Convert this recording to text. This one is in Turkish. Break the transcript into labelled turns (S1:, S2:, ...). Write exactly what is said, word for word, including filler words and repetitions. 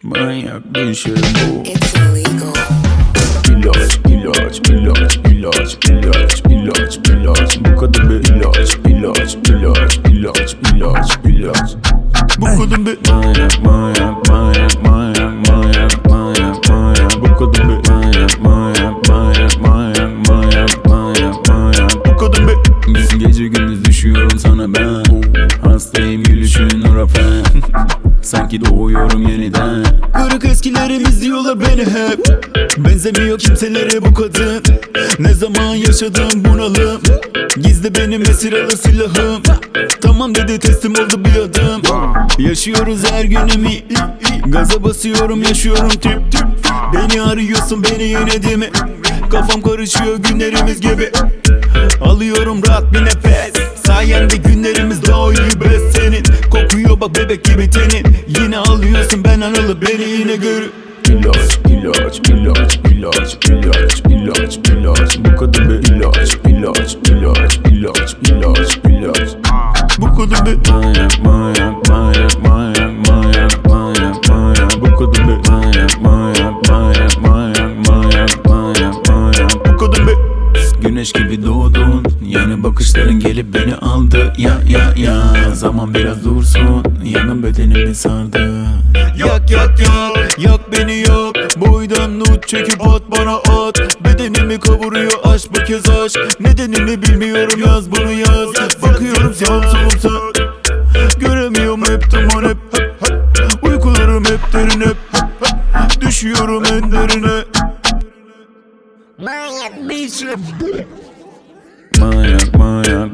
S1: Manyak bir şey bu.
S2: It's illegal.
S1: İlaç, ilaç, ilaç, ilaç, ilaç, ilaç, ilaç. Bu kadın bir ilaç, ilaç, ilaç, ilaç, ilaç, ilaç. Bu kadın bir manyak, manyak, manyak, manyak, manyak, manyak, manyak. Bu kadın bir manyak, manyak, manyak, manyak, manyak, manyak, manyak. Bu kadın bir gece gündüz düşüyorum sana ben. Hastayım gülüşün urafen. Sanki doğuyorum yeniden.
S3: Kırık eskilerim izliyorlar beni hep. Benzemiyor kimselere bu kadın. Ne zaman yaşadım bunalım. Gizli benim esir alır silahım. Tamam dedi teslim oldu bir adım. Yaşıyoruz her günümü. Gaza basıyorum yaşıyorum tip tip. Beni arıyorsun beni yine değil mi? Kafam karışıyor günlerimiz gibi. Alıyorum rahat bir nefes. Sayende günlerimiz daha iyi be senin. Kokuyor bak bebek gibi tenin. Yine alıyorsun ben analı beni yine görü.
S1: İlaç, ilaç, ilaç, ilaç, ilaç, ilaç, ilaç. Bu kadın bir ilaç, ilaç, ilaç, ilaç, ilaç, ilaç.
S3: Bu kadın bir
S1: manyak, manyak, manyak, manyak, manyak, manyak, manyak. Bu kadın bir manyak, manyak, manyak, manyak, manyak, manyak, manyak.
S3: Bu kadın bir
S1: Güneş gibi doğdun, yeni bakışların gelip beni aldı. Ya ya ya, zaman biraz dursun, yanım bedenimi sardı.
S3: yak yak yak, yak beni yak. Boydan nut çekip at bana at. Bedenimi kavuruyor aşk bu kez aşk. Nedenini bilmiyorum yaz bunu yaz. Bakıyorum sağım solum sağ. Göremiyorum hep duman hep. Uykularım hep derin hep. Düşüyorum en derine.
S2: Manyak bir şey bu.
S1: Manyak, manyak,